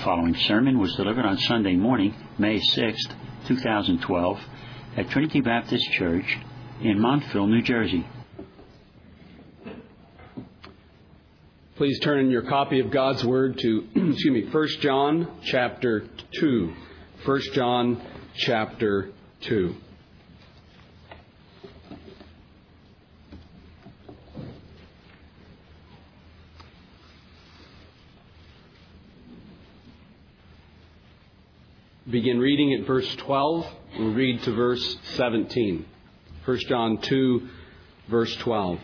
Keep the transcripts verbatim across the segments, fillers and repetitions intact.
following sermon was delivered on Sunday morning, May sixth, two thousand twelve, at Trinity Baptist Church in Montville, New Jersey. Please turn in your copy of God's Word to, excuse me, First John chapter two. First John chapter two. Begin reading at verse twelve. We'll read to verse seventeen. First John two, verse twelve.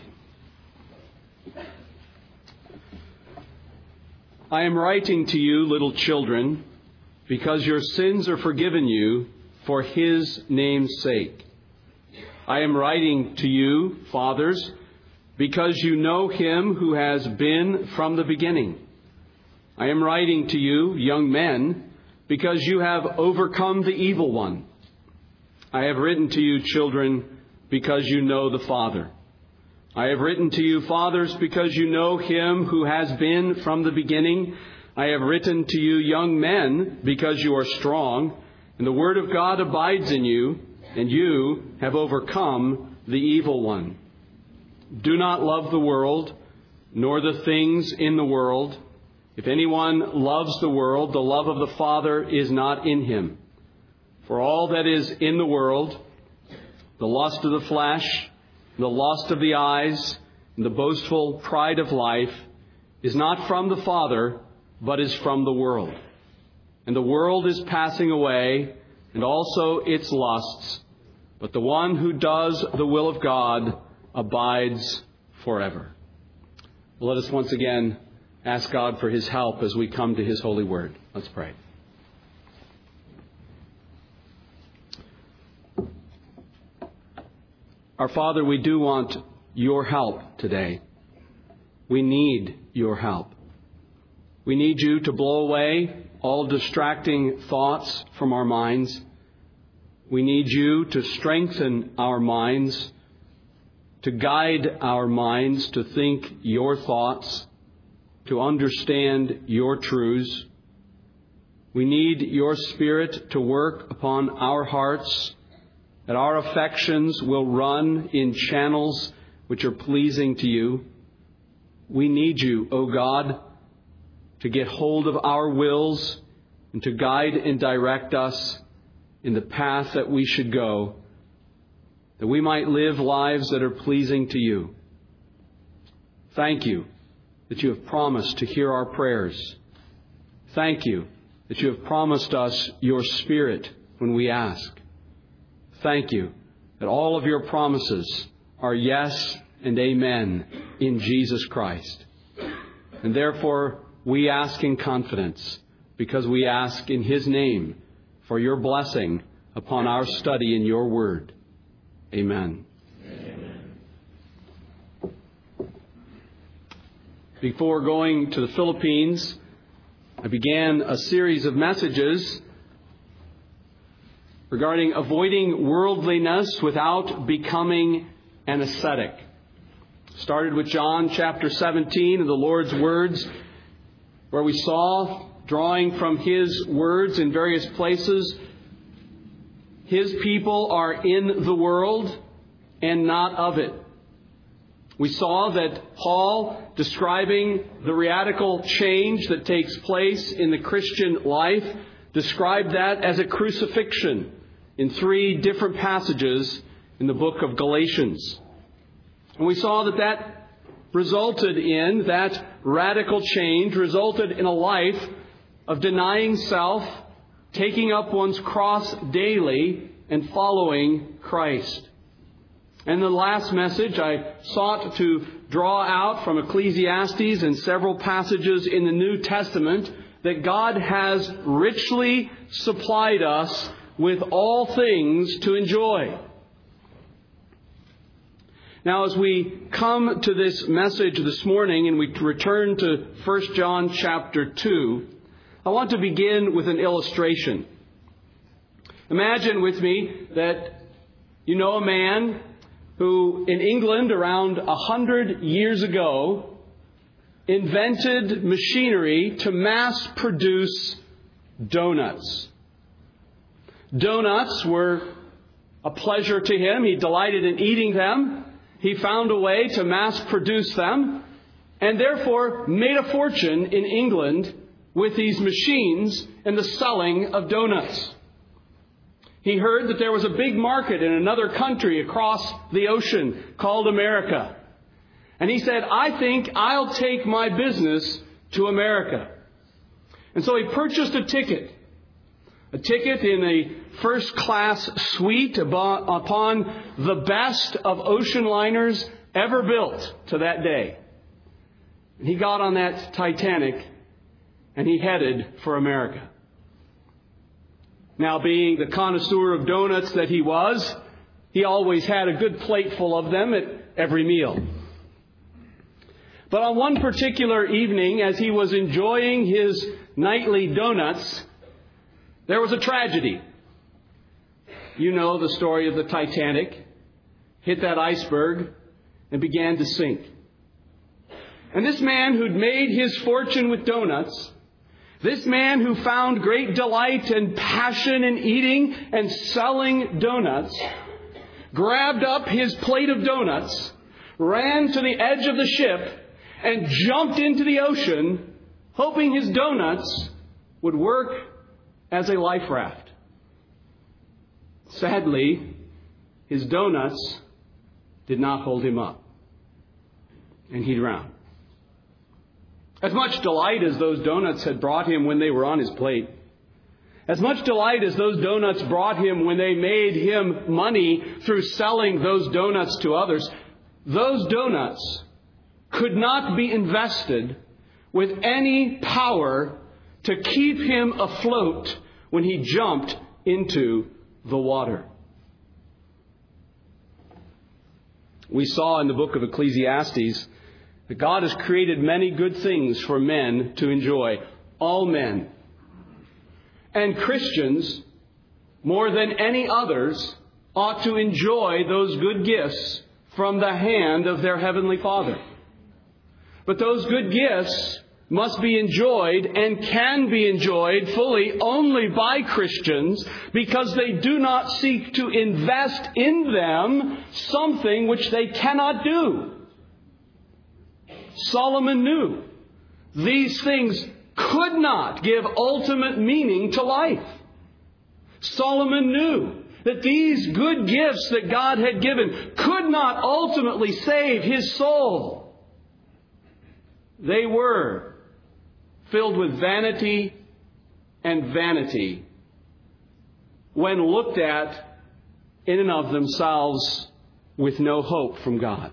I am writing to you, little children, because your sins are forgiven you for His name's sake. I am writing to you, fathers, because you know Him who has been from the beginning. I am writing to you, young men, because you have overcome the evil one. I have written to you, children, because you know the Father. I have written to you, fathers, because you know Him who has been from the beginning. I have written to you, young men, because you are strong, and the Word of God abides in you, and you have overcome the evil one. Do not love the world, nor the things in the world. If anyone loves the world, the love of the Father is not in him. For all that is in the world, the lust of the flesh, the lust of the eyes, and the boastful pride of life, is not from the Father, but is from the world. And the world is passing away, and also its lusts. But the one who does the will of God abides forever. Well, let us once again ask God for His help as we come to His holy word. Let's pray. Our Father, we do want your help today. We need your help. We need you to blow away all distracting thoughts from our minds. We need you to strengthen our minds, to guide our minds to think your thoughts, to understand your truths. We need your Spirit to work upon our hearts, that our affections will run in channels which are pleasing to you. We need you, O God, to get hold of our wills and to guide and direct us in the path that we should go, that we might live lives that are pleasing to you. Thank you that you have promised to hear our prayers. Thank you that you have promised us your Spirit when we ask. Thank you that all of your promises are yes and amen in Jesus Christ. And therefore, we ask in confidence, because we ask in His name for your blessing upon our study in your word. Amen. Before going to the Philippines, I began a series of messages regarding avoiding worldliness without becoming an ascetic. Started with John chapter seventeen and the Lord's words, where we saw, drawing from His words in various places, His people are in the world and not of it. We saw that Paul, describing the radical change that takes place in the Christian life, described that as a crucifixion in three different passages in the book of Galatians. And we saw that that resulted in, that radical change resulted in a life of denying self, taking up one's cross daily, and following Christ. And the last message, I sought to draw out from Ecclesiastes and several passages in the New Testament that God has richly supplied us with all things to enjoy. Now, as we come to this message this morning and we return to First John chapter two, I want to begin with an illustration. Imagine with me that you know a man who in England around a hundred years ago invented machinery to mass produce donuts. Donuts were a pleasure to him. He delighted in eating them. He found a way to mass produce them, and therefore made a fortune in England with these machines and the selling of donuts. He heard that there was a big market in another country across the ocean called America. And he said, I think I'll take my business to America. And so he purchased a ticket. A ticket in a first-class suite upon the best of ocean liners ever built to that day. And he got on that Titanic and he headed for America. Now, being the connoisseur of donuts that he was, he always had a good plate full of them at every meal. But on one particular evening, as he was enjoying his nightly donuts, there was a tragedy. You know the story of the Titanic. Hit that iceberg and began to sink. And this man who'd made his fortune with donuts, this man who found great delight and passion in eating and selling donuts, grabbed up his plate of donuts, ran to the edge of the ship, and jumped into the ocean, hoping his donuts would work as a life raft. Sadly, his donuts did not hold him up, and he drowned. As much delight as those donuts had brought him when they were on his plate, as much delight as those donuts brought him when they made him money through selling those donuts to others, those donuts could not be invested with any power to keep him afloat when he jumped into the water. We saw in the book of Ecclesiastes that God has created many good things for men to enjoy, all men. And Christians, more than any others, ought to enjoy those good gifts from the hand of their Heavenly Father. But those good gifts must be enjoyed and can be enjoyed fully only by Christians because they do not seek to invest in them something which they cannot do. Solomon knew these things could not give ultimate meaning to life. Solomon knew that these good gifts that God had given could not ultimately save his soul. They were filled with vanity and vanity when looked at in and of themselves with no hope from God.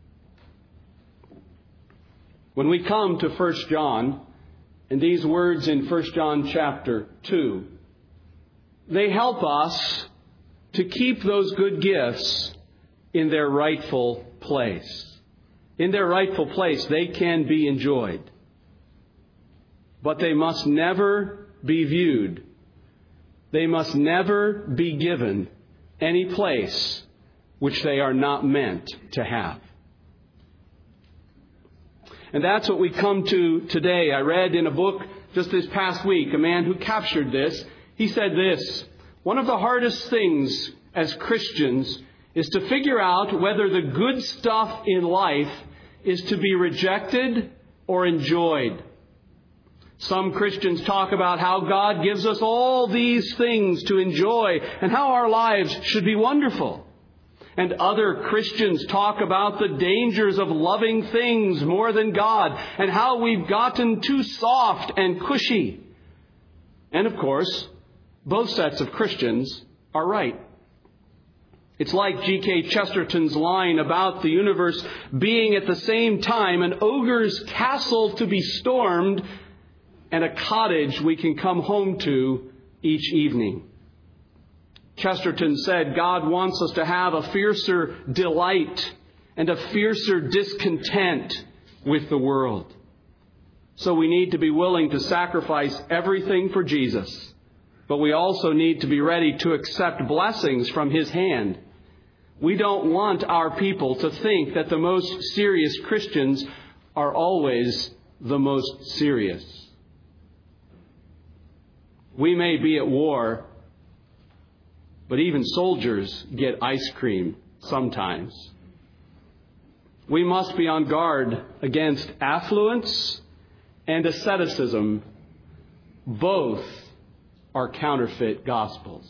When we come to First John, and these words in First John chapter two, they help us to keep those good gifts in their rightful place. In their rightful place, they can be enjoyed. But they must never be viewed. They must never be given any place which they are not meant to have. And that's what we come to today. I read in a book just this past week, a man who captured this. He said this: one of the hardest things as Christians is to figure out whether the good stuff in life is to be rejected or enjoyed. Some Christians talk about how God gives us all these things to enjoy and how our lives should be wonderful. And other Christians talk about the dangers of loving things more than God and how we've gotten too soft and cushy. And of course, both sets of Christians are right. It's like G K Chesterton's line about the universe being at the same time an ogre's castle to be stormed and a cottage we can come home to each evening. Chesterton said God wants us to have a fiercer delight and a fiercer discontent with the world. So we need to be willing to sacrifice everything for Jesus. But we also need to be ready to accept blessings from His hand. We don't want our people to think that the most serious Christians are always the most serious. We may be at war, but even soldiers get ice cream sometimes. We must be on guard against affluence and asceticism. Both are counterfeit gospels.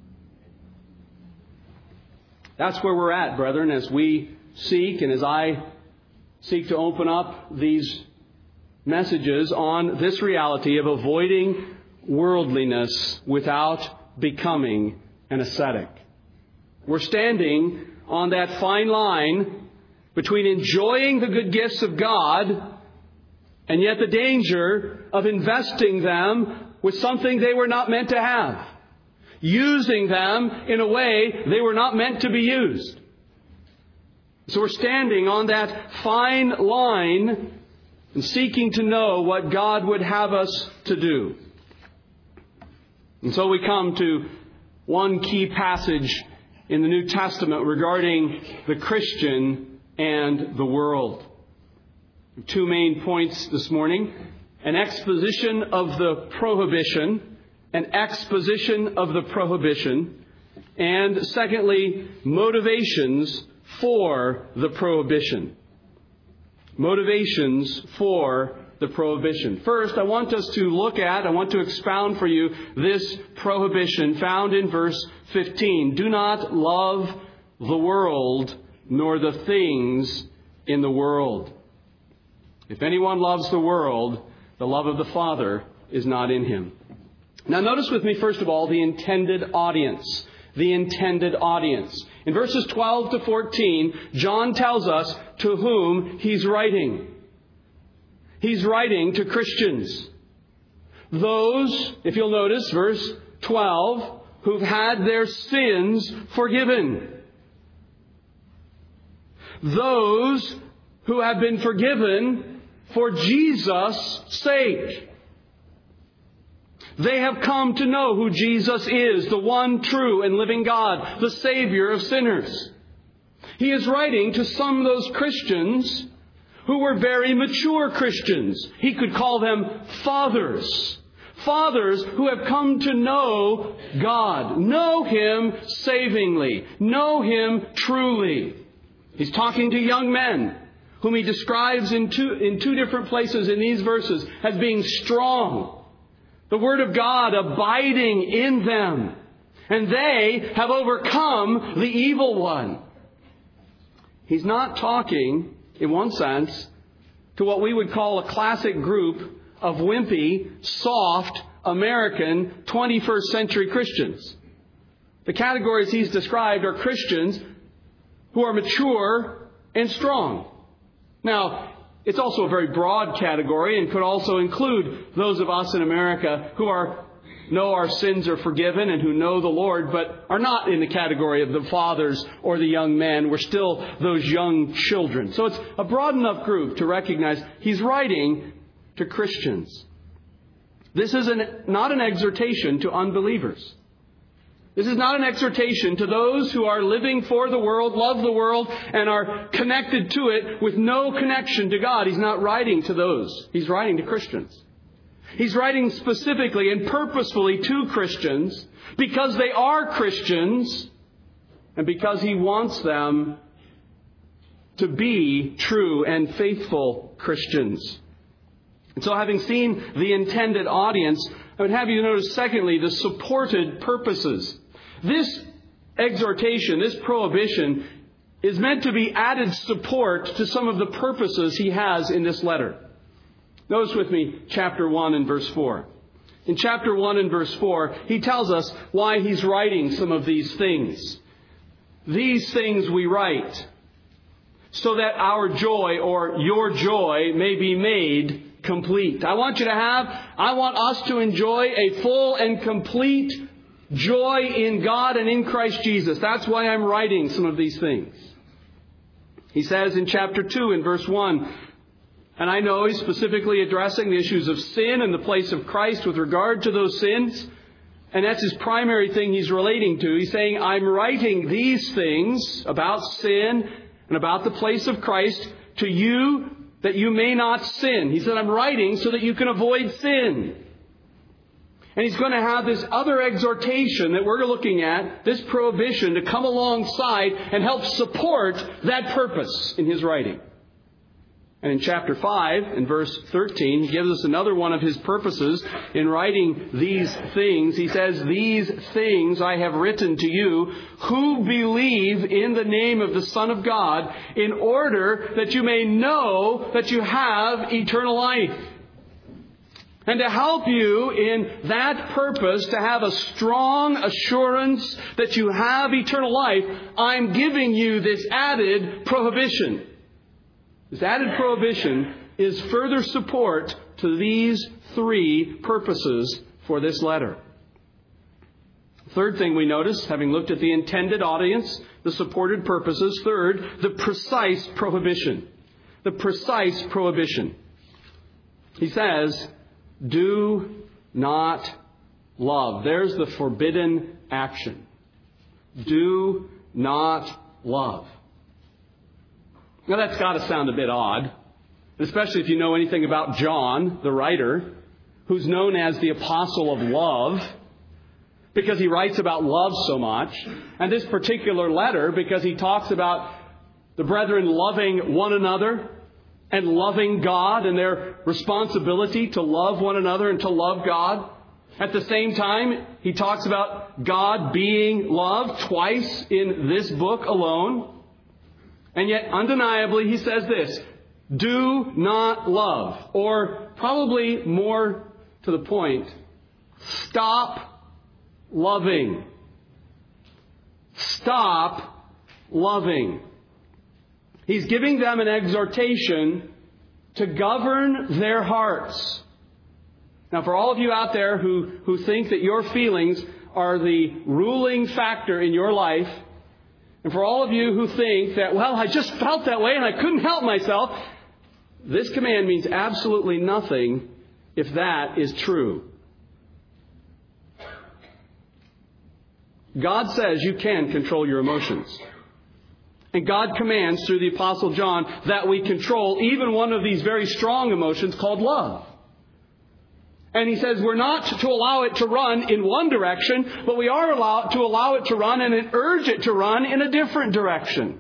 That's where we're at, brethren, as we seek and as I seek to open up these messages on this reality of avoiding worldliness without becoming an ascetic. We're standing on that fine line between enjoying the good gifts of God and yet the danger of investing them with something they were not meant to have. Using them in a way they were not meant to be used. So we're standing on that fine line and seeking to know what God would have us to do. And so we come to one key passage in the New Testament regarding the Christian and the world. Two main points this morning. An exposition of the prohibition. An exposition of the prohibition. And secondly, motivations for the prohibition. Motivations for the prohibition. First, I want us to look at, I want to expound for you this prohibition found in verse fifteen. Do not love the world, nor the things in the world. If anyone loves the world, the love of the Father is not in him. Now notice with me, first of all, the intended audience. The intended audience. In verses twelve to fourteen, John tells us to whom he's writing. He's writing to Christians. Those, if you'll notice, verse twelve, who've had their sins forgiven. Those who have been forgiven for Jesus' sake. They have come to know who Jesus is, the one true and living God, the Savior of sinners. He is writing to some of those Christians who were very mature Christians. He could call them fathers. Fathers who have come to know God, know Him savingly, know Him truly. He's talking to young men whom he describes in two, in two different places in these verses as being strong. The Word of God abiding in them. And they have overcome the evil one. He's not talking, in one sense, to what we would call a classic group of wimpy, soft, American twenty-first century Christians. The categories he's described are Christians who are mature and strong. Now, it's also a very broad category and could also include those of us in America who are know our sins are forgiven and who know the Lord, but are not in the category of the fathers or the young men. We're still those young children. So it's a broad enough group to recognize he's writing to Christians. This is an, not an exhortation to unbelievers. This is not an exhortation to those who are living for the world, love the world, and are connected to it with no connection to God. He's not writing to those. He's writing to Christians. He's writing specifically and purposefully to Christians because they are Christians and because He wants them to be true and faithful Christians. And so having seen the intended audience, I would have you notice, secondly, the supported purposes. This exhortation, this prohibition, is meant to be added support to some of the purposes he has in this letter. Notice with me chapter one and verse four. In chapter one and verse four, he tells us why he's writing some of these things. These things we write so that our joy or your joy may be made complete. I want you to have, I want us to enjoy a full and complete joy in God and in Christ Jesus. That's why I'm writing some of these things. He says in chapter two in verse one, and I know he's specifically addressing the issues of sin and the place of Christ with regard to those sins. And that's his primary thing he's relating to. He's saying, I'm writing these things about sin and about the place of Christ to you that you may not sin. He said, I'm writing so that you can avoid sin. And he's going to have this other exhortation that we're looking at, this prohibition, to come alongside and help support that purpose in his writing. And in chapter five, in verse thirteen, he gives us another one of his purposes in writing these things. He says, "These things I have written to you who believe in the name of the Son of God, in order that you may know that you have eternal life." And to help you in that purpose, to have a strong assurance that you have eternal life, I'm giving you this added prohibition. This added prohibition is further support to these three purposes for this letter. Third thing we notice, having looked at the intended audience, the supported purposes. Third, the precise prohibition. The precise prohibition. He says, do not love. There's the forbidden action. Do not love. Now that's got to sound a bit odd, especially if you know anything about John, the writer, who's known as the apostle of love, because he writes about love so much. And this particular letter, because he talks about the brethren loving one another and loving God and their responsibility to love one another and to love God. At the same time, he talks about God being love twice in this book alone. And yet, undeniably, he says this, do not love. Or, probably more to the point, stop loving. Stop loving. He's giving them an exhortation to govern their hearts. Now, for all of you out there who, who think that your feelings are the ruling factor in your life, and for all of you who think that, well, I just felt that way and I couldn't help myself, this command means absolutely nothing if that is true. God says you can control your emotions. And God commands through the Apostle John that we control even one of these very strong emotions called love. And he says we're not to allow it to run in one direction, but we are allowed to allow it to run and urge it to run in a different direction.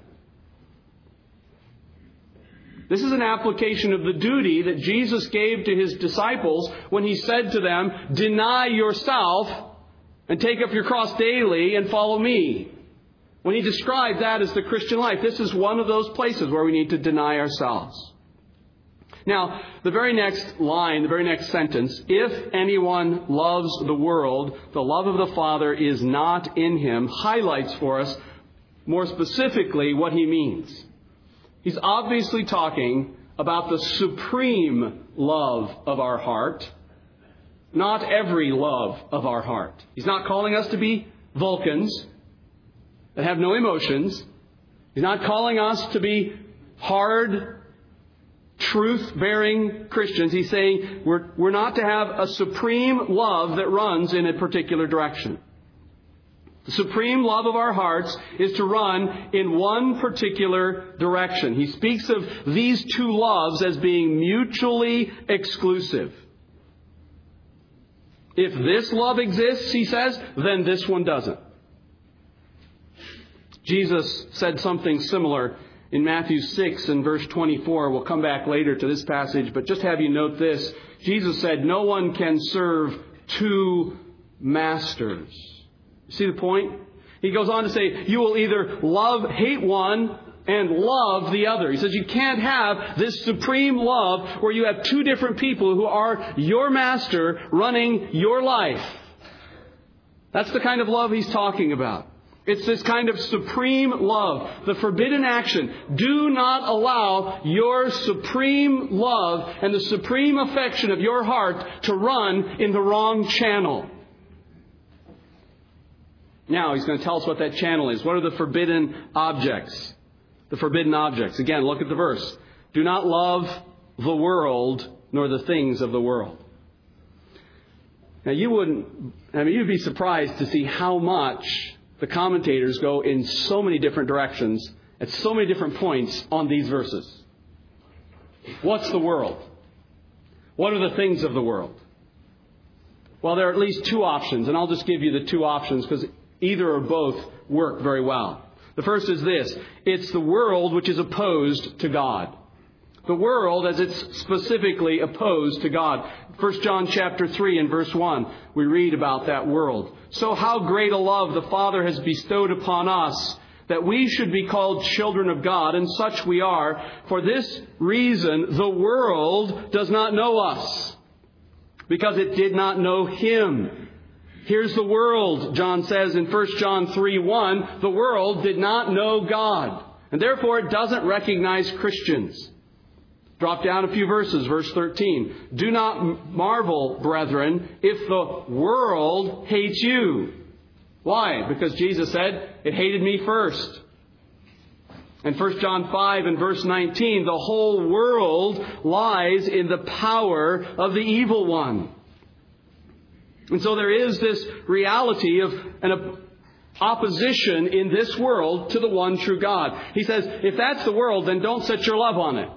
This is an application of the duty that Jesus gave to his disciples when he said to them, deny yourself and take up your cross daily and follow me. When he described that as the Christian life, this is one of those places where we need to deny ourselves. Now, the very next line, the very next sentence, if anyone loves the world, the love of the Father is not in him, highlights for us more specifically what he means. He's obviously talking about the supreme love of our heart, not every love of our heart. He's not calling us to be Vulcans that have no emotions. He's not calling us to be hard, truth-bearing Christians. He's saying we're, we're not to have a supreme love that runs in a particular direction. The supreme love of our hearts is to run in one particular direction. He speaks of these two loves as being mutually exclusive. If this love exists, he says, then this one doesn't. Jesus said something similar in Matthew six and verse twenty-four. We'll come back later to this passage, but just have you note this. Jesus said, no one can serve two masters. You see the point? He goes on to say, you will either love, hate one and love the other. He says you can't have this supreme love where you have two different people who are your master running your life. That's the kind of love he's talking about. It's this kind of supreme love, the forbidden action. Do not allow your supreme love and the supreme affection of your heart to run in the wrong channel. Now he's going to tell us what that channel is. What are the forbidden objects? The forbidden objects. Again, look at the verse. Do not love the world nor the things of the world. Now you wouldn't, I mean, you'd be surprised to see how much the commentators go in so many different directions at so many different points on these verses. What's the world? What are the things of the world? Well, there are at least two options, and I'll just give you the two options because either or both work very well. The first is this. It's the world which is opposed to God. The world as it's specifically opposed to God. First John chapter three and verse one, we read about that world. So how great a love the Father has bestowed upon us, that we should be called children of God, and such we are. For this reason, the world does not know us, because it did not know Him. Here's the world, John says in First John three one, the world did not know God, and therefore it doesn't recognize Christians. Drop down a few verses, verse thirteen. Do not marvel, brethren, if the world hates you. Why? Because Jesus said, it hated me first. And First John five and verse nineteen, the whole world lies in the power of the evil one. And so there is this reality of an opposition in this world to the one true God. He says, if that's the world, then don't set your love on it.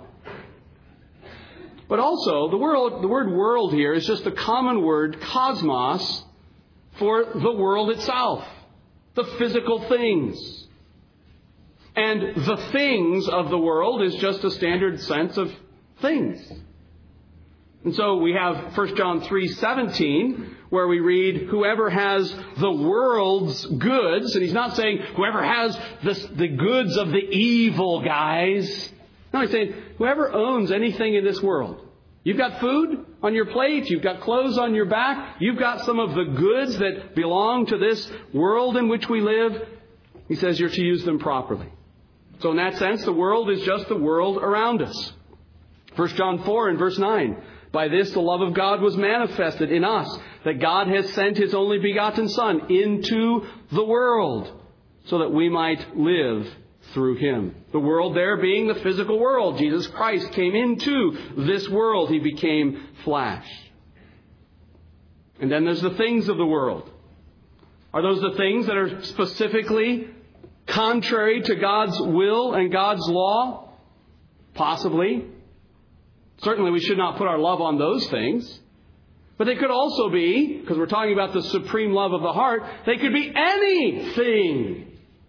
But also, the world, the word world here is just the common word cosmos for the world itself, the physical things. And the things of the world is just a standard sense of things. And so we have First John three seventeen, where we read, whoever has the world's goods, and he's not saying whoever has this, the goods of the evil guys. No, he's saying whoever owns anything in this world. You've got food on your plate. You've got clothes on your back. You've got some of the goods that belong to this world in which we live. He says you're to use them properly. So in that sense, the world is just the world around us. First John four and verse nine. By this the love of God was manifested in us, that God has sent His only begotten Son into the world, so that we might live through Him. The world there being the physical world. Jesus Christ came into this world. He became flesh. And then there's the things of the world. Are those the things that are specifically contrary to God's will and God's law? Possibly. Certainly we should not put our love on those things. But they could also be, because we're talking about the supreme love of the heart, they could be anything.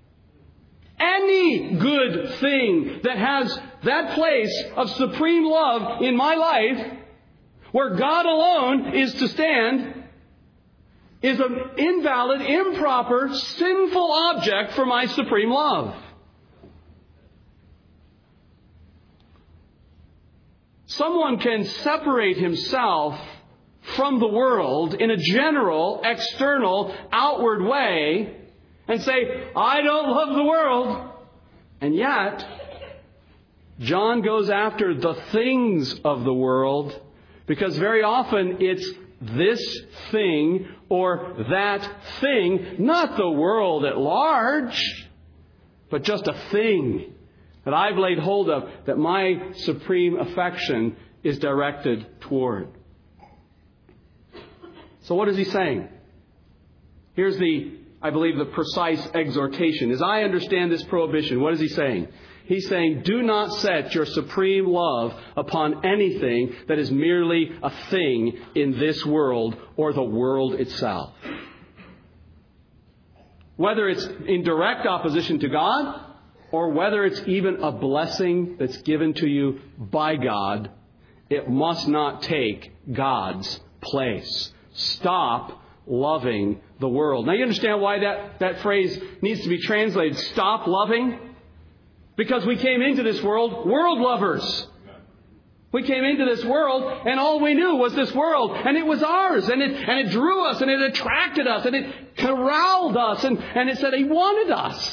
Any good thing that has that place of supreme love in my life, where God alone is to stand, is an invalid, improper, sinful object for my supreme love. Someone can separate himself from the world in a general, external, outward way and say, I don't love the world. And yet, John goes after the things of the world because very often it's this thing or that thing, not the world at large, but just a thing that I've laid hold of, that my supreme affection is directed toward. So what is he saying? Here's the, I believe, the precise exhortation. As I understand this prohibition, what is he saying? He's saying, do not set your supreme love upon anything that is merely a thing in this world or the world itself. Whether it's in direct opposition to God, or whether it's even a blessing that's given to you by God, it must not take God's place. Stop loving the world. Now you understand why that, that phrase needs to be translated, stop loving? Because we came into this world world lovers. We came into this world and all we knew was this world. And it was ours. And it, and it drew us and it attracted us and it corralled us. And, and it said He wanted us.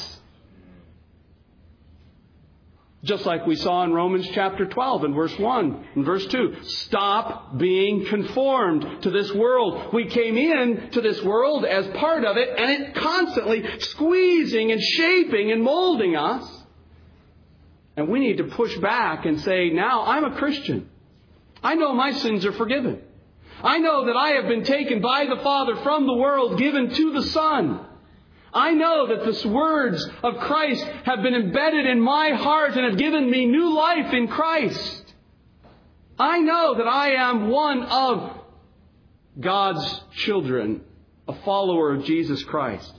Just like we saw in Romans chapter twelve and verse one and verse two. Stop being conformed to this world. We came in to this world as part of it, and it constantly squeezing and shaping and molding us. And we need to push back and say, now I'm a Christian. I know my sins are forgiven. I know that I have been taken by the Father from the world, given to the Son. I know that the words of Christ have been embedded in my heart and have given me new life in Christ. I know that I am one of God's children, a follower of Jesus Christ.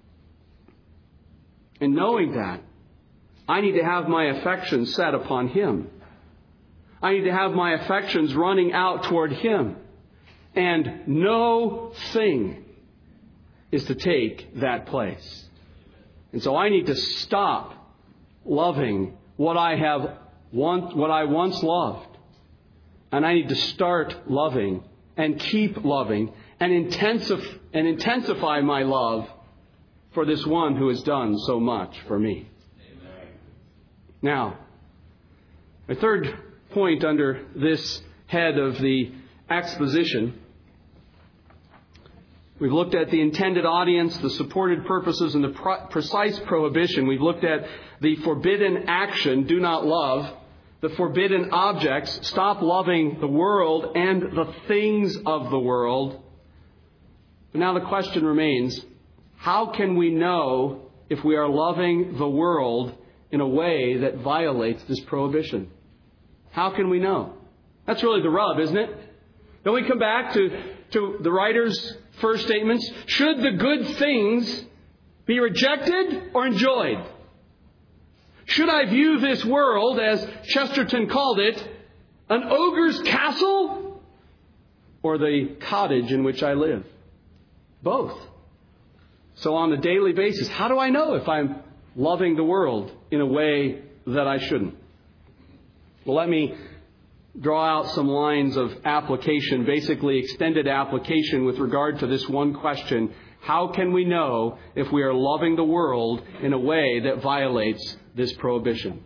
And knowing that, I need to have my affections set upon Him. I need to have my affections running out toward Him. And no thing is to take that place. And so I need to stop loving what I have once, what I once loved. And I need to start loving and keep loving and intensify, and intensify my love for this one who has done so much for me. Amen. Now, my third point under this head of the exposition, we've looked at the intended audience, the supported purposes, and the pro- precise prohibition. We've looked at the forbidden action, do not love, the forbidden objects, stop loving the world and the things of the world. But now the question remains, how can we know if we are loving the world in a way that violates this prohibition? How can we know? That's really the rub, isn't it? Then we come back to, to the writer's first statements. Should the good things be rejected or enjoyed? Should I view this world, as Chesterton called it, an ogre's castle or the cottage in which I live? Both. So on a daily basis, how do I know if I'm loving the world in a way that I shouldn't? Well, let me draw out some lines of application, basically extended application with regard to this one question. How can we know if we are loving the world in a way that violates this prohibition?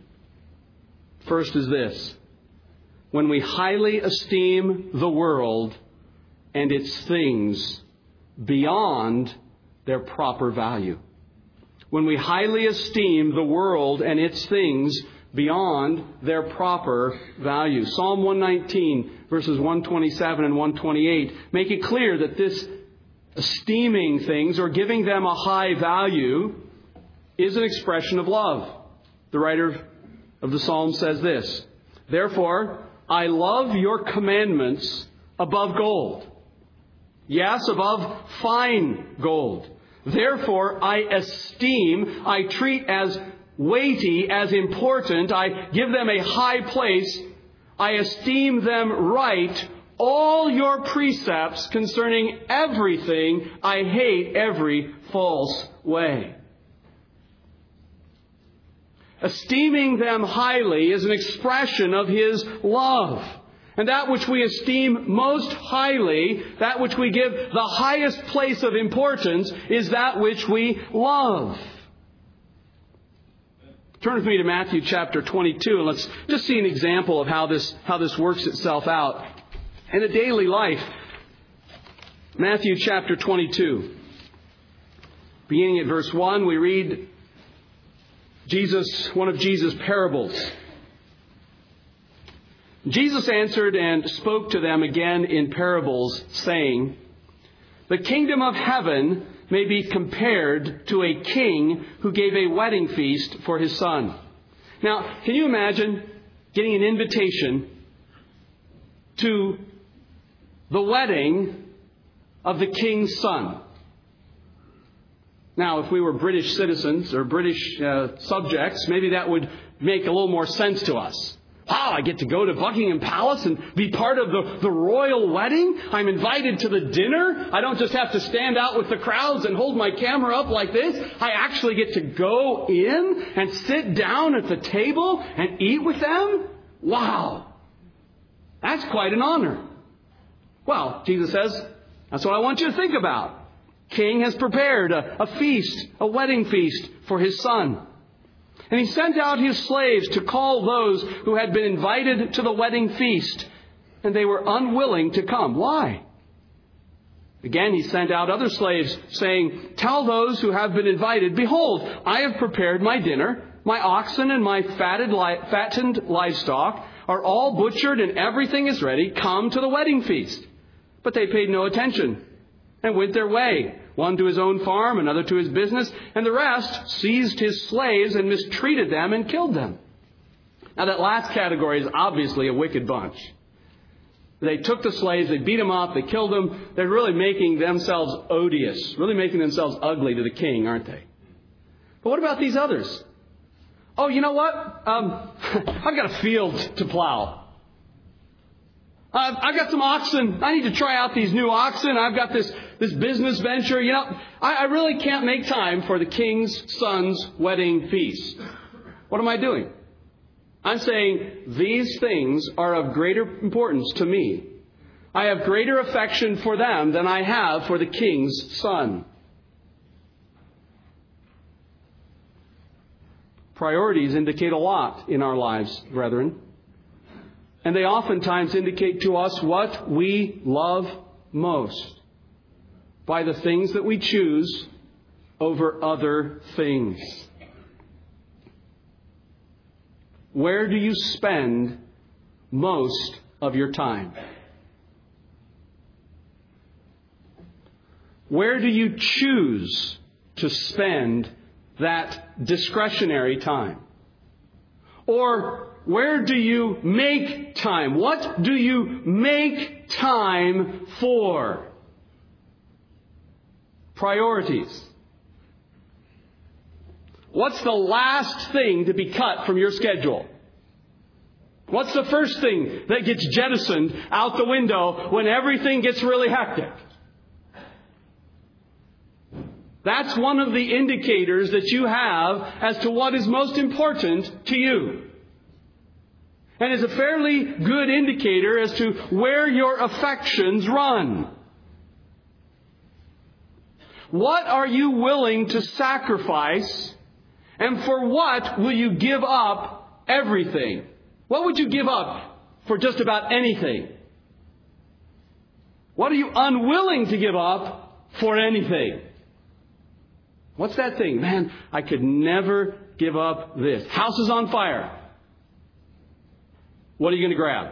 First is this. When we highly esteem the world and its things beyond their proper value. When we highly esteem the world and its things beyond their proper value. Psalm one nineteen, verses one twenty-seven and one twenty-eight make it clear that this esteeming things or giving them a high value is an expression of love. The writer of the Psalm says this, "Therefore, I love your commandments above gold. Yes, above fine gold. Therefore, I esteem, I treat as weighty, as important, I give them a high place. I esteem them right. All your precepts concerning everything, I hate every false way." Esteeming them highly is an expression of His love. And that which we esteem most highly, that which we give the highest place of importance, is that which we love. Turn with me to Matthew chapter twenty-two, and let's just see an example of how this, how this works itself out in a daily life. Matthew chapter twenty-two. Beginning at verse one, we read Jesus, one of Jesus' parables. Jesus answered and spoke to them again in parables, saying, "The kingdom of heaven may be compared to a king who gave a wedding feast for his son." Now, can you imagine getting an invitation to the wedding of the king's son? Now, if we were British citizens or British uh, subjects, maybe that would make a little more sense to us. Wow, I get to go to Buckingham Palace and be part of the, the royal wedding. I'm invited to the dinner. I don't just have to stand out with the crowds and hold my camera up like this. I actually get to go in and sit down at the table and eat with them. Wow, that's quite an honor. Well, Jesus says, that's what I want you to think about. King has prepared a, a feast, a wedding feast for his son. And he sent out his slaves to call those who had been invited to the wedding feast, and they were unwilling to come. Why? Again, he sent out other slaves, saying, "Tell those who have been invited, behold, I have prepared my dinner. My oxen and my fatted li- fattened livestock are all butchered, and everything is ready. Come to the wedding feast." But they paid no attention and went their way, one to his own farm, another to his business, and the rest seized his slaves and mistreated them and killed them. Now, that last category is obviously a wicked bunch. They took the slaves, they beat them up, they killed them. They're really making themselves odious, really making themselves ugly to the king, aren't they? But what about these others? Oh, you know what? Um, I've got a field to plow. Uh, I've got some oxen. I need to try out these new oxen. I've got this, this business venture. You know, I, I really can't make time for the king's son's wedding feast. What am I doing? I'm saying these things are of greater importance to me. I have greater affection for them than I have for the king's son. Priorities indicate a lot in our lives, brethren. And they oftentimes indicate to us what we love most by the things that we choose over other things. Where do you spend most of your time? Where do you choose to spend that discretionary time? Or where do you make time? What do you make time for? Priorities. What's the last thing to be cut from your schedule? What's the first thing that gets jettisoned out the window when everything gets really hectic? That's one of the indicators that you have as to what is most important to you. And is a fairly good indicator as to where your affections run. What are you willing to sacrifice? And for what will you give up everything? What would you give up for just about anything? What are you unwilling to give up for anything? What's that thing? Man, I could never give up this. House is on fire. What are you going to grab?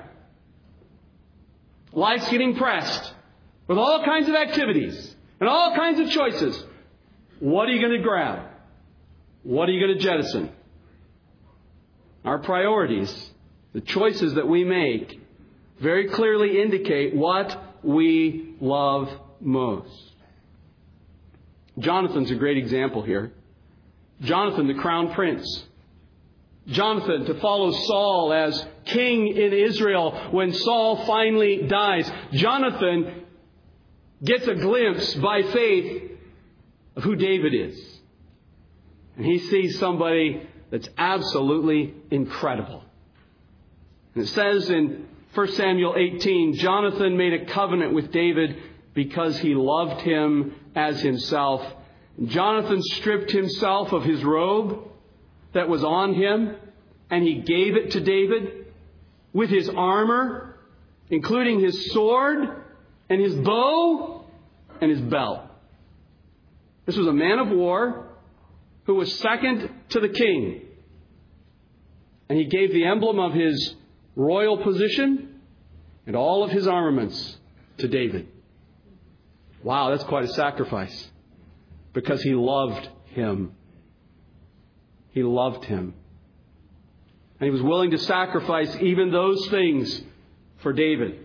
Life's getting pressed with all kinds of activities and all kinds of choices. What are you going to grab? What are you going to jettison? Our priorities, the choices that we make, very clearly indicate what we love most. Jonathan's a great example here. Jonathan, the crown prince. Jonathan, to follow Saul as king in Israel when Saul finally dies. Jonathan gets a glimpse by faith of who David is. And he sees somebody that's absolutely incredible. And it says in First Samuel eighteen, Jonathan made a covenant with David because he loved him as himself. Jonathan stripped himself of his robe that was on him, and he gave it to David with his armor, including his sword and his bow and his belt. This was a man of war who was second to the king. And he gave the emblem of his royal position and all of his armaments to David. Wow, that's quite a sacrifice. Because he loved him. He loved him. And he was willing to sacrifice even those things for David.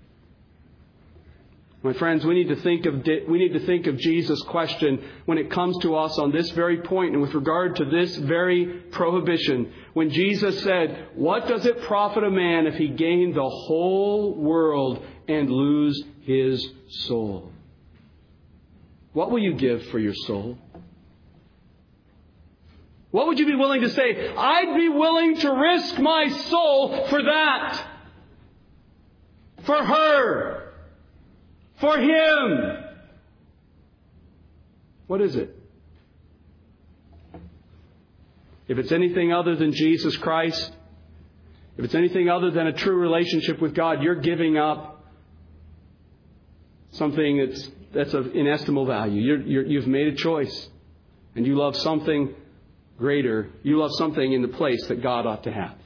My friends, we need to think of we need to think of Jesus' question when it comes to us on this very point and with regard to this very prohibition. When Jesus said, "What does it profit a man if he gain the whole world and lose his soul?" What will you give for your soul? What would you be willing to say? I'd be willing to risk my soul for that. For her. For him. What is it? If it's anything other than Jesus Christ, if it's anything other than a true relationship with God, you're giving up something that's that's of inestimable value. You're, you're, you've made a choice, and you love something greater. You love something in the place that God ought to have.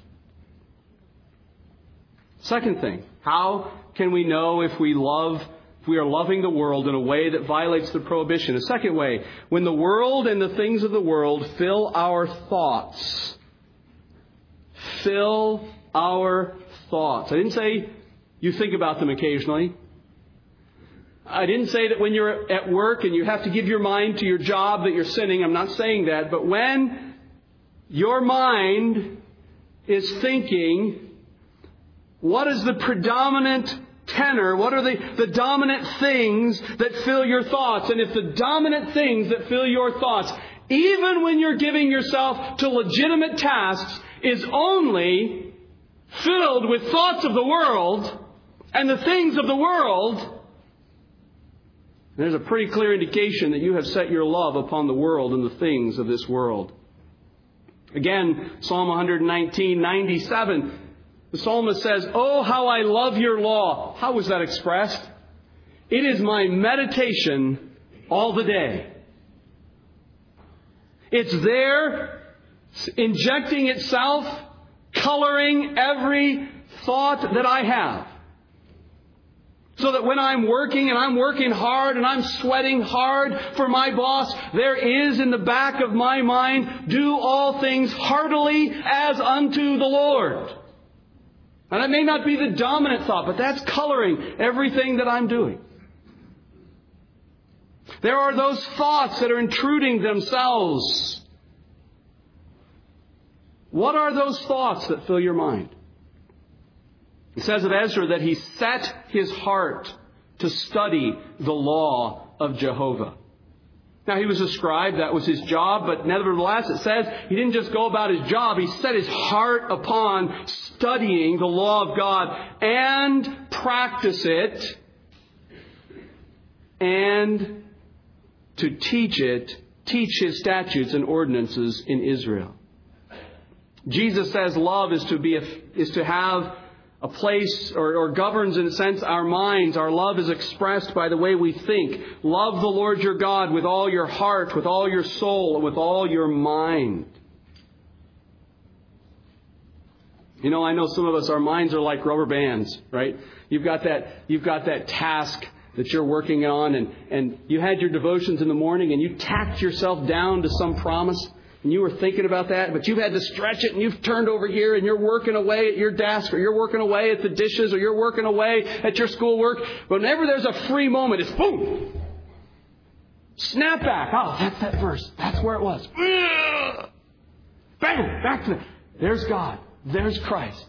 Second thing, how can we know if we love, if we are loving the world in a way that violates the prohibition? A second way, when the world and the things of the world fill our thoughts. Fill our thoughts. I didn't say you think about them occasionally. I didn't say that when you're at work and you have to give your mind to your job that you're sinning. I'm not saying that. But when your mind is thinking, what is the predominant tenor? What are the, the dominant things that fill your thoughts? And if the dominant things that fill your thoughts, even when you're giving yourself to legitimate tasks, is only filled with thoughts of the world and the things of the world, there's a pretty clear indication that you have set your love upon the world and the things of this world. Again, Psalm one nineteen, ninety-seven, the psalmist says, "Oh, how I love your law." How was that expressed? "It is my meditation all the day." It's there, injecting itself, coloring every thought that I have. So that when I'm working and I'm working hard and I'm sweating hard for my boss, there is in the back of my mind, do all things heartily as unto the Lord. And that may not be the dominant thought, but that's coloring everything that I'm doing. There are those thoughts that are intruding themselves. What are those thoughts that fill your mind? It says of Ezra that he set his heart to study the law of Jehovah. Now, he was a scribe. That was his job. But nevertheless, it says he didn't just go about his job. He set his heart upon studying the law of God and practice it and to teach it, teach his statutes and ordinances in Israel. Jesus says love is to be a, is to have a place or, or governs in a sense our minds. Our love is expressed by the way we think. Love the Lord your God with all your heart, with all your soul, and with all your mind. You know, I know some of us, our minds are like rubber bands, right? You've got that, you've got that task that you're working on, and, and you had your devotions in the morning and you tacked yourself down to some promise and you were thinking about that, but you've had to stretch it and you've turned over here and you're working away at your desk, or you're working away at the dishes, or you're working away at your schoolwork. But whenever there's a free moment, it's boom! Snap back. Oh, that's that verse. That's where it was. Bam! Back to the... There's God. There's Christ.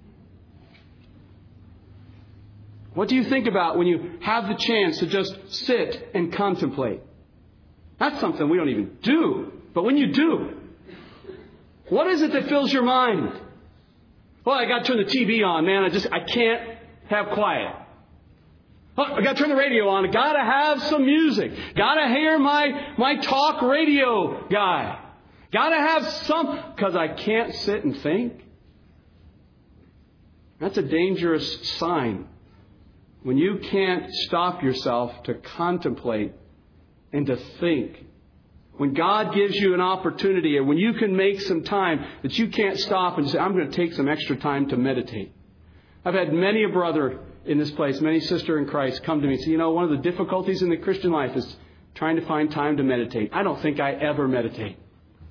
What do you think about when you have the chance to just sit and contemplate? That's something we don't even do. But when you do, what is it that fills your mind? Well, I got to turn the T V on, man. I just, I can't have quiet. Oh, I got to turn the radio on. I got to have some music. Got to hear my, my talk radio guy. Got to have some, because I can't sit and think. That's a dangerous sign. When you can't stop yourself to contemplate and to think. When God gives you an opportunity, and when you can make some time that you can't stop and say, I'm going to take some extra time to meditate. I've had many a brother in this place, many sister in Christ come to me and say, you know, one of the difficulties in the Christian life is trying to find time to meditate. I don't think I ever meditate.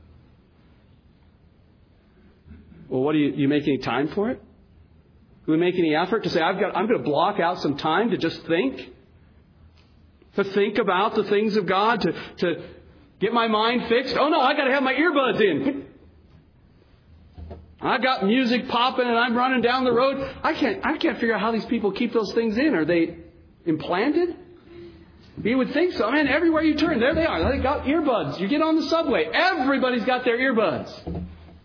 Well, what do you, you make any time for it? Do we make any effort to say, I've got, I'm going to block out some time to just think? To think about the things of God, to, to get my mind fixed? Oh no, I got to have my earbuds in. I've got music popping and I'm running down the road. I can't, I can't figure out how these people keep those things in. Are they implanted? You would think so. Man, everywhere you turn, there they are. They got earbuds. You get on the subway. Everybody's got their earbuds.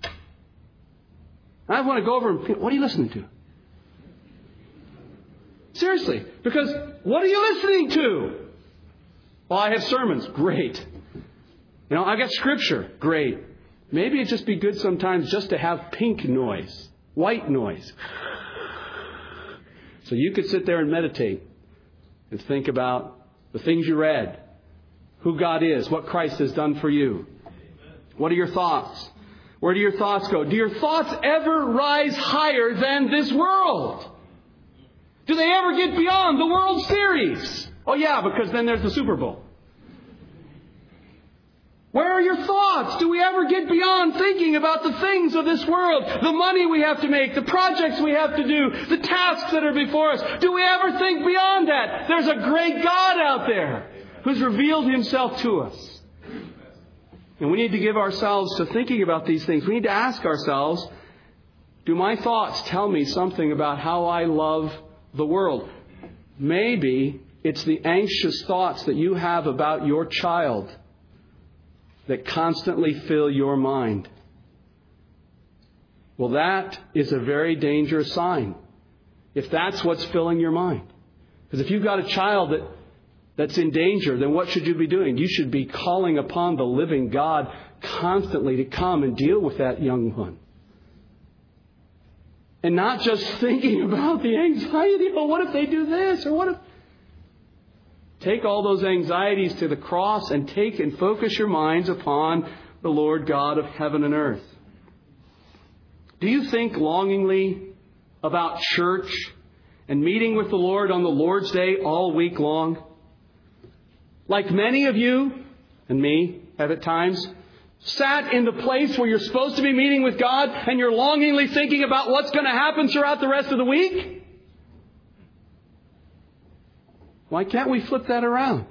I want to go over and, what are you listening to? Seriously, because what are you listening to? Well, I have sermons. Great. You know, I got scripture. Great. Maybe it'd just be good sometimes just to have pink noise, white noise. So you could sit there and meditate and think about the things you read, who God is, what Christ has done for you. What are your thoughts? Where do your thoughts go? Do your thoughts ever rise higher than this world? Do they ever get beyond the World Series? Oh yeah, because then there's the Super Bowl. Where are your thoughts? Do we ever get beyond thinking about the things of this world? The money we have to make, the projects we have to do, the tasks that are before us. Do we ever think beyond that? There's a great God out there who's revealed Himself to us. And we need to give ourselves to thinking about these things. We need to ask ourselves, do my thoughts tell me something about how I love the world? Maybe it's the anxious thoughts that you have about your child that constantly fill your mind. Well, that is a very dangerous sign, if that's what's filling your mind. Because if you've got a child that, that's in danger, then what should you be doing? You should be calling upon the living God constantly to come and deal with that young one. And not just thinking about the anxiety, oh, what if they do this? Or what if... Take all those anxieties to the cross and take and focus your minds upon the Lord God of heaven and earth. Do you think longingly about church and meeting with the Lord on the Lord's Day all week long? Like many of you, and me, have at times, sat in the place where you're supposed to be meeting with God and you're longingly thinking about what's going to happen throughout the rest of the week? Why can't we flip that around?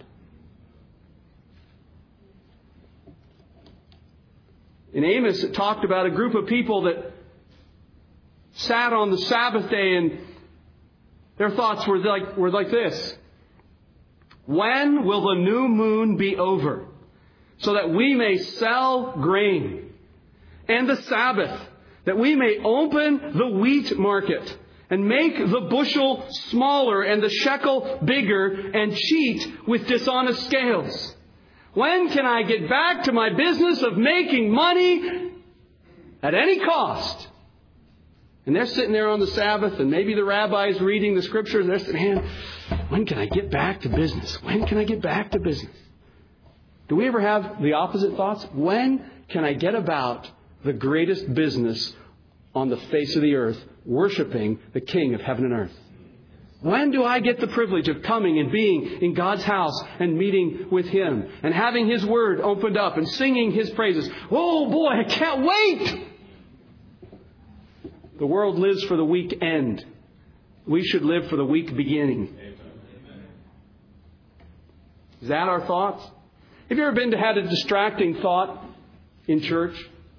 In Amos, it talked about a group of people that sat on the Sabbath day and their thoughts were like, were like this. When will the new moon be over so that we may sell grain? And the Sabbath, that we may open the wheat market and make the bushel smaller and the shekel bigger and cheat with dishonest scales? When can I get back to my business of making money at any cost? And they're sitting there on the Sabbath, and maybe the rabbi's reading the Scriptures, and they're saying, man, when can I get back to business? When can I get back to business? Do we ever have the opposite thoughts? When can I get about the greatest business on the face of the earth, worshiping the King of heaven and earth? When do I get the privilege of coming and being in God's house and meeting with Him and having His Word opened up and singing His praises? Oh boy, I can't wait! The world lives for the week end. We should live for the week beginning. Is that our thoughts? Have you ever been to had a distracting thought in church?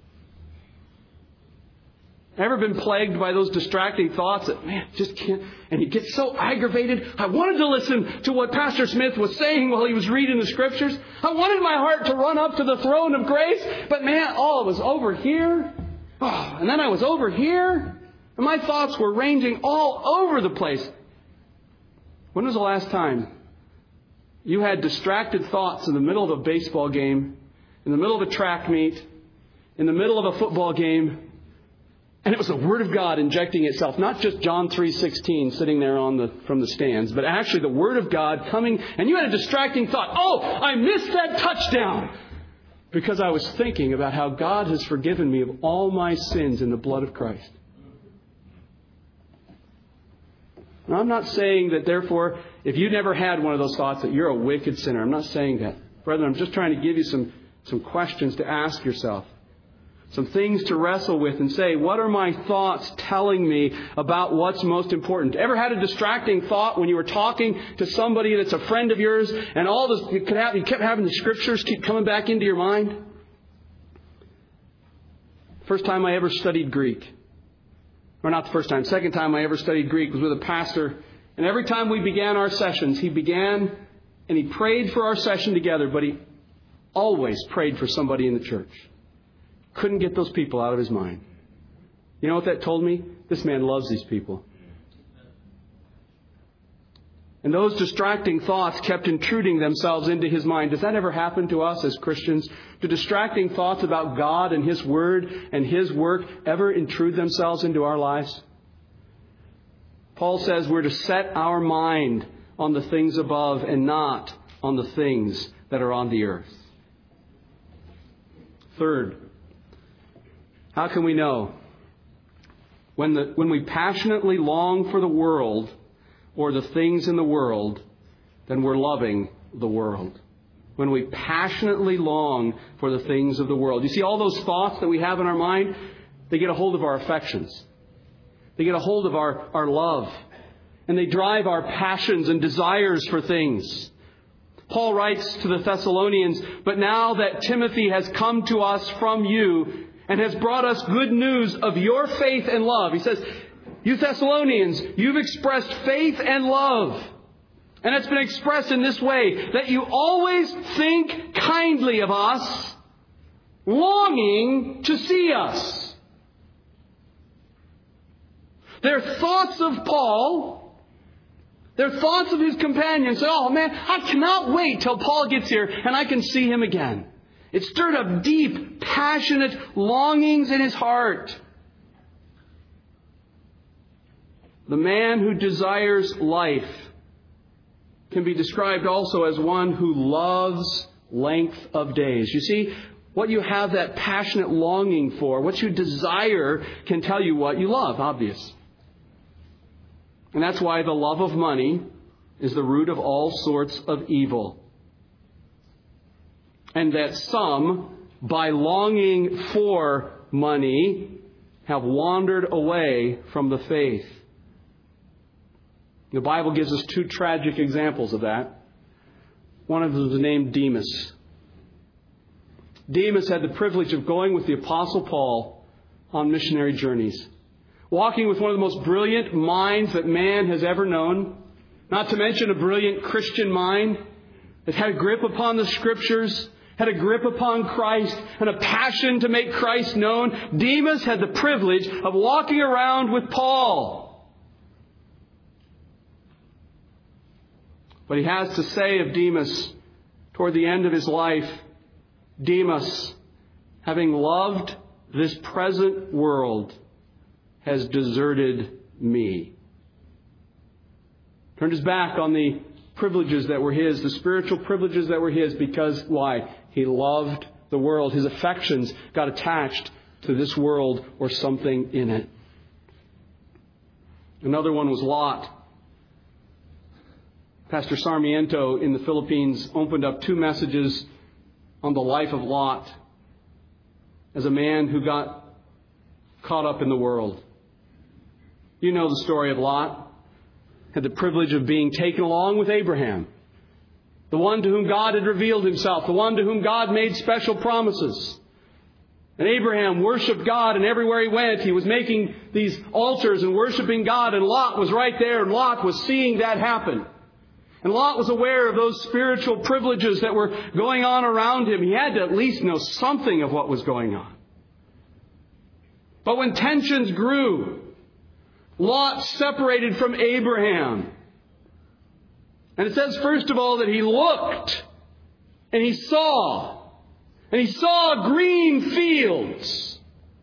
Ever been plagued by those distracting thoughts that, man, just can't, and you get so aggravated? I wanted to listen to what Pastor Smith was saying while he was reading the Scriptures. I wanted my heart to run up to the throne of grace, but man, oh, it was over here. Oh, and then I was over here. And my thoughts were ranging all over the place. When was the last time you had distracted thoughts in the middle of a baseball game, in the middle of a track meet, in the middle of a football game, and it was the Word of God injecting itself, not just John three sixteen sitting there on the from the stands, but actually the Word of God coming, and you had a distracting thought. Oh, I missed that touchdown because I was thinking about how God has forgiven me of all my sins in the blood of Christ. Now, I'm not saying that, therefore, if you never had one of those thoughts, that you're a wicked sinner. I'm not saying that. Brethren, I'm just trying to give you some, some questions to ask yourself. Some things to wrestle with and say, what are my thoughts telling me about what's most important? Ever had a distracting thought when you were talking to somebody that's a friend of yours and all this, you, could have, you kept having the Scriptures keep coming back into your mind? First time I ever studied Greek. Or not the first time, second time I ever studied Greek was with a pastor. And every time we began our sessions, he began and he prayed for our session together, but he always prayed for somebody in the church. Couldn't get those people out of his mind. You know what that told me? This man loves these people. And those distracting thoughts kept intruding themselves into his mind. Does that ever happen to us as Christians? Do distracting thoughts about God and His Word and His work ever intrude themselves into our lives? Paul says we're to set our mind on the things above and not on the things that are on the earth. Third, how can we know? When, the, when we passionately long for the world or the things in the world, then we're loving the world. when we passionately long for the things of the world. You see, all those thoughts that we have in our mind, they get a hold of our affections. They get a hold of our, our love. And they drive our passions and desires for things. Paul writes to the Thessalonians, "But now that Timothy has come to us from you and has brought us good news of your faith and love," he says, "You Thessalonians, you've expressed faith and love. And it's been expressed in this way, that you always think kindly of us, longing to see us." Their thoughts of Paul, their thoughts of his companions, say, "Oh man, I cannot wait till Paul gets here and I can see him again." It stirred up deep, passionate longings in his heart. The man who desires life can be described also as one who loves length of days. You see, what you have that passionate longing for, what you desire, can tell you what you love, obvious. And that's why the love of money is the root of all sorts of evil. And that some, by longing for money, have wandered away from the faith. The Bible gives us two tragic examples of that. One of them is named Demas. Demas had the privilege of going with the Apostle Paul on missionary journeys, walking with one of the most brilliant minds that man has ever known, not to mention a brilliant Christian mind that had a grip upon the Scriptures, had a grip upon Christ, and a passion to make Christ known. Demas had the privilege of walking around with Paul. But he has to say of Demas, toward the end of his life, "Demas, having loved this present world, has deserted me." Turned his back on the privileges that were his, the spiritual privileges that were his, because, why? He loved the world. His affections got attached to this world or something in it. Another one was Lot. Pastor Sarmiento in the Philippines opened up two messages on the life of Lot as a man who got caught up in the world. You know the story of Lot. Had the privilege of being taken along with Abraham, the one to whom God had revealed himself, the one to whom God made special promises. And Abraham worshipped God, and everywhere he went, he was making these altars and worshiping God, and Lot was right there, and Lot was seeing that happen. And Lot was aware of those spiritual privileges that were going on around him. He had to at least know something of what was going on. But when tensions grew, Lot separated from Abraham. And it says, first of all, that he looked and he saw. And he saw green fields.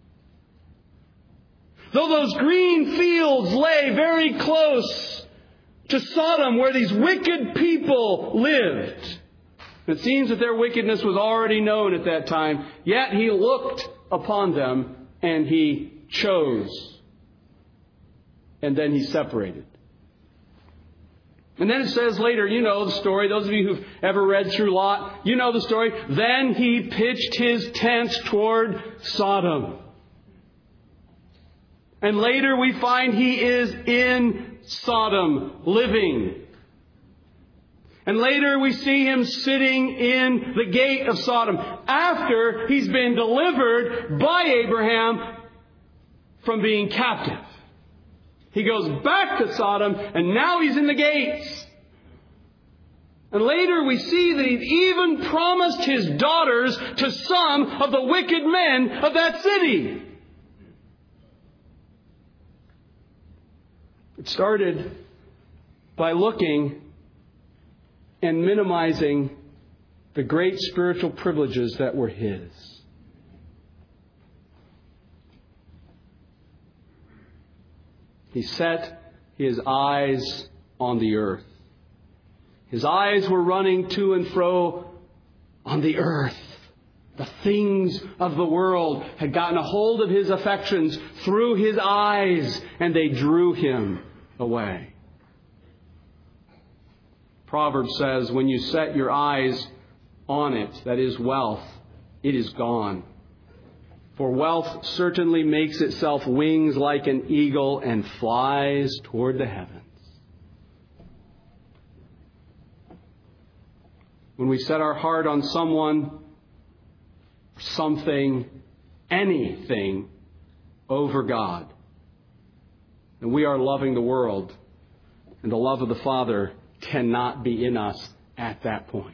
Though those green fields lay very close to Sodom, where these wicked people lived. It seems that their wickedness was already known at that time. Yet he looked upon them and he chose. And then he separated. And then it says later, you know the story. Those of you who've ever read through Lot, you know the story. Then he pitched his tent toward Sodom. And later we find he is in Sodom, living. And later we see him sitting in the gate of Sodom after he's been delivered by Abraham from being captive. He goes back to Sodom, and now he's in the gates. And later we see that he even promised his daughters to some of the wicked men of that city. It started by looking and minimizing the great spiritual privileges that were his. He set his eyes on the earth. His eyes were running to and fro on the earth. The things of the world had gotten a hold of his affections through his eyes, and they drew him away. Proverbs says, when you set your eyes on it, that is wealth, it is gone. For wealth certainly makes itself wings like an eagle and flies toward the heavens. When we set our heart on someone, something, anything over God, then we are loving the world, and the love of the Father cannot be in us at that point.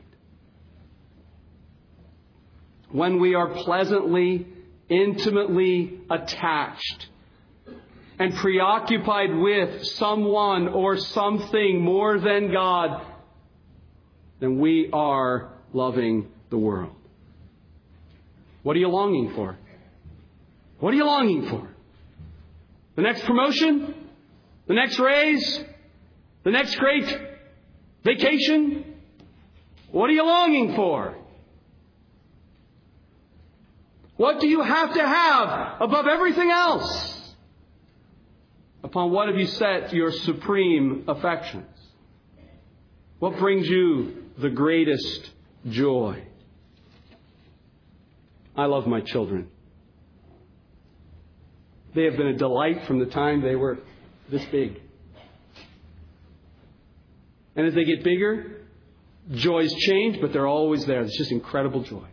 When we are pleasantly, intimately attached and preoccupied with someone or something more than God, then we are loving the world. What are you longing for? What are you longing for? The next promotion? The next raise? The next great vacation? What are you longing for? What do you have to have above everything else? Upon what have you set your supreme affections? What brings you the greatest joy? I love my children. They have been a delight from the time they were this big. And as they get bigger, joys change, but they're always there. It's just incredible joy.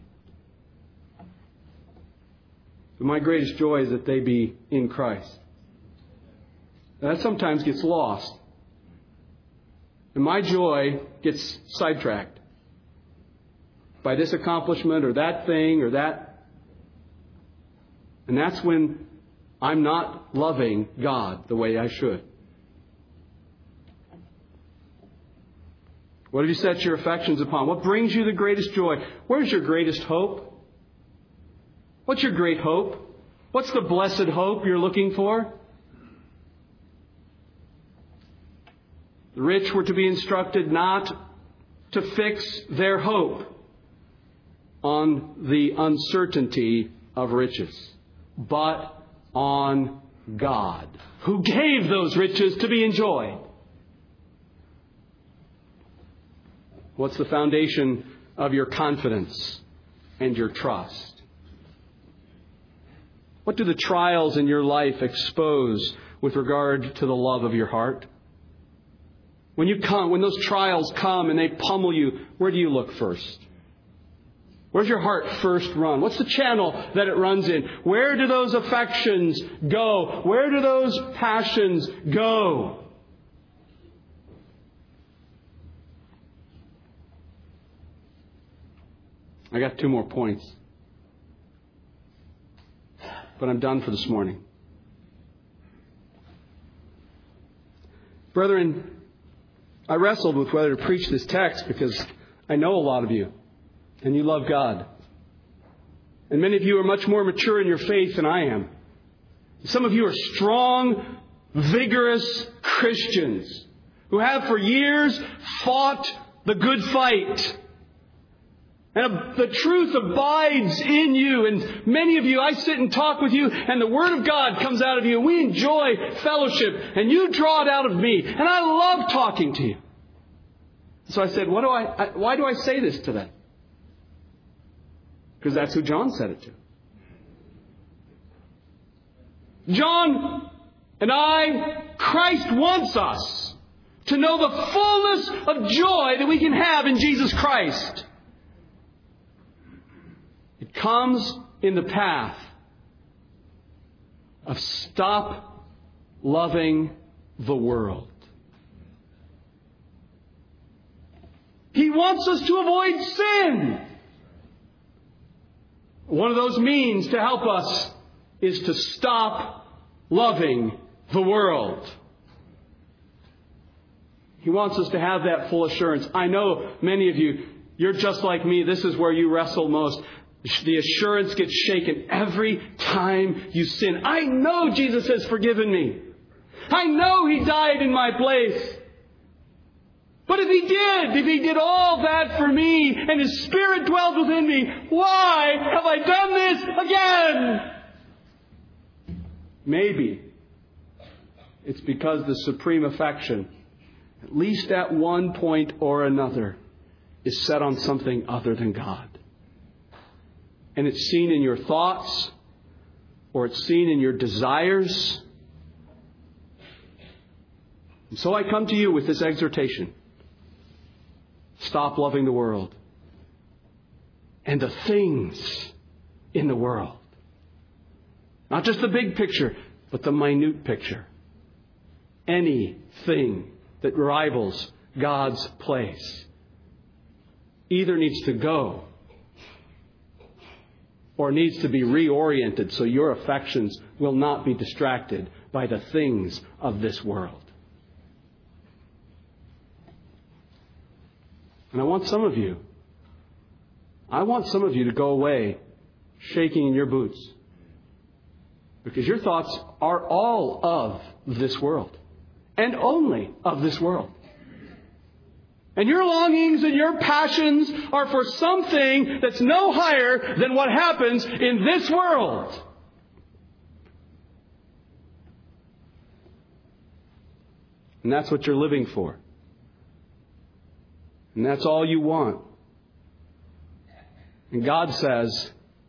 But my greatest joy is that they be in Christ. That sometimes gets lost. And my joy gets sidetracked by this accomplishment or that thing or that. And that's when I'm not loving God the way I should. What have you set your affections upon? What brings you the greatest joy? Where's your greatest hope? What's your great hope? What's the blessed hope you're looking for? The rich were to be instructed not to fix their hope on the uncertainty of riches, but on God, who gave those riches to be enjoyed. What's the foundation of your confidence and your trust? What do the trials in your life expose with regard to the love of your heart? When you come, when those trials come and they pummel you, where do you look first? Where's your heart first run? What's the channel that it runs in? Where do those affections go? Where do those passions go? I got two more points. But I'm done for this morning. Brethren, I wrestled with whether to preach this text because I know a lot of you and you love God. And many of you are much more mature in your faith than I am. Some of you are strong, vigorous Christians who have for years fought the good fight. And the truth abides in you. And many of you, I sit and talk with you, and the Word of God comes out of you. We enjoy fellowship, and you draw it out of me. And I love talking to you. So I said, what do I, I why do I say this to them? Because that's who John said it to. John and I, Christ wants us to know the fullness of joy that we can have in Jesus Christ. It comes in the path of stop loving the world. He wants us to avoid sin. One of those means to help us is to stop loving the world. He wants us to have that full assurance. I know many of you, you're just like me. This is where you wrestle most. The assurance gets shaken every time you sin. I know Jesus has forgiven me. I know He died in my place. But if He did, if He did all that for me and His Spirit dwelt within me, why have I done this again? Maybe it's because the supreme affection, at least at one point or another, is set on something other than God. And it's seen in your thoughts, or it's seen in your desires. And so I come to you with this exhortation. Stop loving the world and the things in the world. Not just the big picture, but the minute picture. Anything that rivals God's place either needs to go or needs to be reoriented so your affections will not be distracted by the things of this world. And I want some of you, I want some of you to go away shaking in your boots. Because your thoughts are all of this world. And only of this world. And your longings and your passions are for something that's no higher than what happens in this world. And that's what you're living for. And that's all you want. And God says,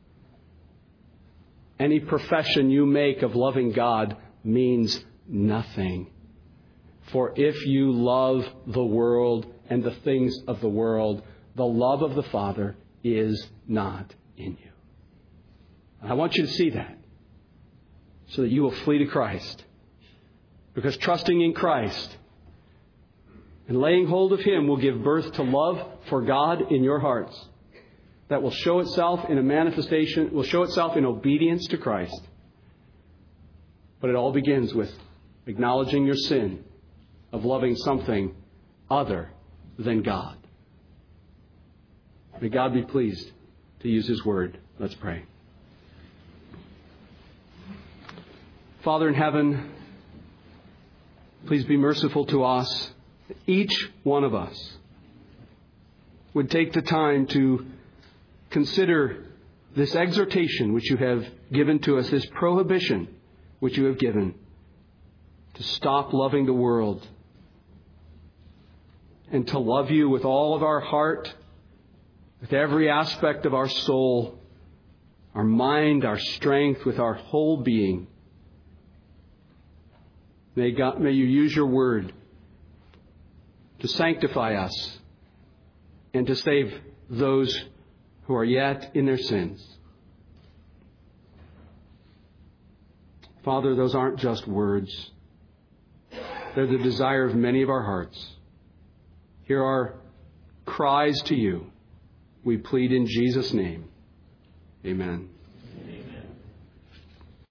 any profession you make of loving God means nothing. For if you love the world and the things of the world, the love of the Father is not in you. And I want you to see that, so that you will flee to Christ. Because trusting in Christ and laying hold of Him will give birth to love for God in your hearts. That will show itself in a manifestation, will show itself in obedience to Christ. But it all begins with acknowledging your sin of loving something other than God. May God be pleased to use His word. Let's pray. Father in heaven, please be merciful to us. Each one of us would take the time to consider this exhortation which you have given to us, this prohibition which you have given, to stop loving the world and to love you with all of our heart, with every aspect of our soul, our mind, our strength, with our whole being. May God, may you use your word to sanctify us and to save those who are yet in their sins. Father, those aren't just words. They're the desire of many of our hearts. Hear our cries to you. We plead in Jesus' name. Amen.